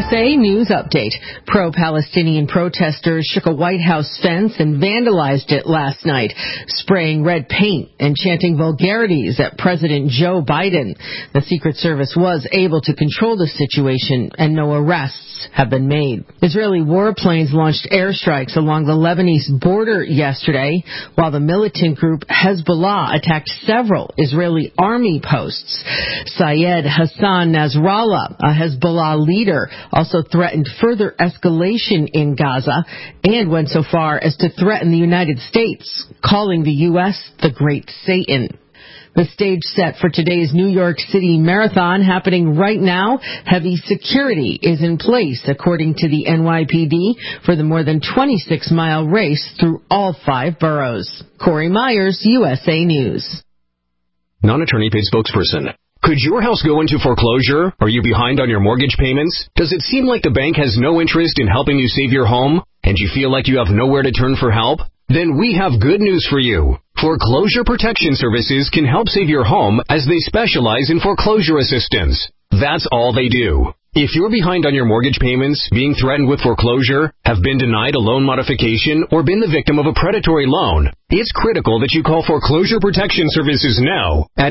USA News Update. Pro-Palestinian protesters shook a White House fence and vandalized it last night, spraying red paint and chanting vulgarities at President Joe Biden. The Secret Service was able to control the situation, and no arrests have been made. Israeli warplanes launched airstrikes along the Lebanese border yesterday, while the militant group Hezbollah attacked several Israeli army posts. Syed Hassan Nasrallah, a Hezbollah leader, also threatened further escalation in Gaza and went so far as to threaten the United States, calling the U.S. the Great Satan. The stage set for today's New York City Marathon happening right now. Heavy security is in place, according to the NYPD, for the more than 26-mile race through all 5 boroughs. Corey Myers, USA News. Non-attorney paid spokesperson. Could your house go into foreclosure? Are you behind on your mortgage payments? Does it seem like the bank has no interest in helping you save your home, and you feel like you have nowhere to turn for help? Then we have good news for you. Foreclosure Protection Services can help save your home as they specialize in foreclosure assistance. That's all they do. If you're behind on your mortgage payments, being threatened with foreclosure, have been denied a loan modification, or been the victim of a predatory loan, it's critical that you call Foreclosure Protection Services now at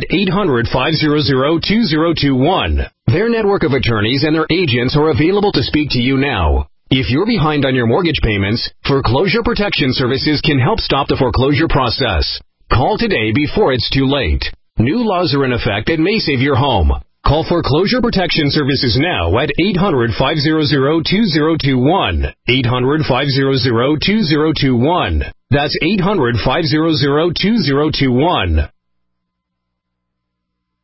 800-500-2021. Their network of attorneys and their agents are available to speak to you now. If you're behind on your mortgage payments, Foreclosure Protection Services can help stop the foreclosure process. Call today before it's too late. New laws are in effect that may save your home. Call Foreclosure Protection Services now at 800-500-2021. 800-500-2021. That's 800-500-2021.